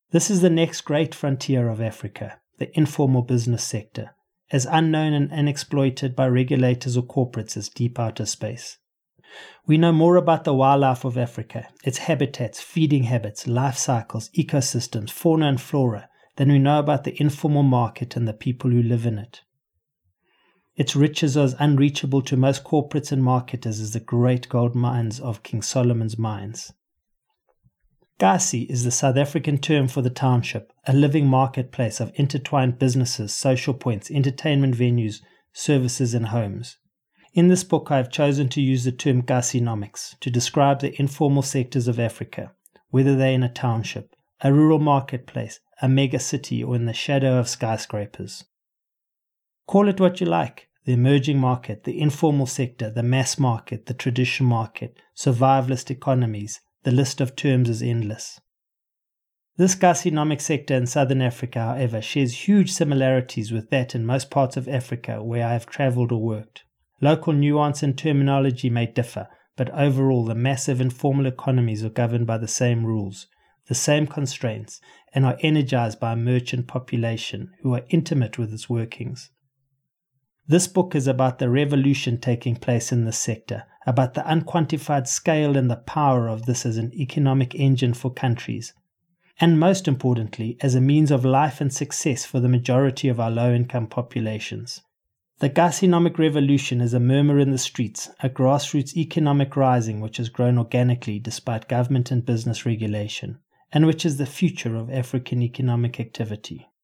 This is the next great frontier of Africa, the informal business sector, as unknown and unexploited by regulators or corporates as deep outer space. We know more about the wildlife of Africa, its habitats, feeding habits, life cycles, ecosystems, fauna and flora, than we know about the informal market and the people who live in it. Its riches are as unreachable to most corporates and marketers as the great gold mines of King Solomon's mines. Kasi is the South African term for the township, a living marketplace of intertwined businesses, social points, entertainment venues, services and homes. In this book I have chosen to use the term Kasinomics to describe the informal sectors of Africa, whether they are in a township, a rural marketplace, a mega city or in the shadow of skyscrapers. Call it what you like, the emerging market, the informal sector, the mass market, the traditional market, survivalist economies. The list of terms is endless. This Kasinomic sector in southern Africa, however, shares huge similarities with that in most parts of Africa where I have travelled or worked. Local nuance and terminology may differ, but overall the massive informal economies are governed by the same rules, the same constraints, and are energized by a merchant population who are intimate with its workings. This book is about the revolution taking place in this sector, about the unquantified scale and the power of this as an economic engine for countries, and most importantly, as a means of life and success for the majority of our low-income populations. The Kasinomic revolution is a murmur in the streets, a grassroots economic rising which has grown organically despite government and business regulation, and which is the future of African economic activity.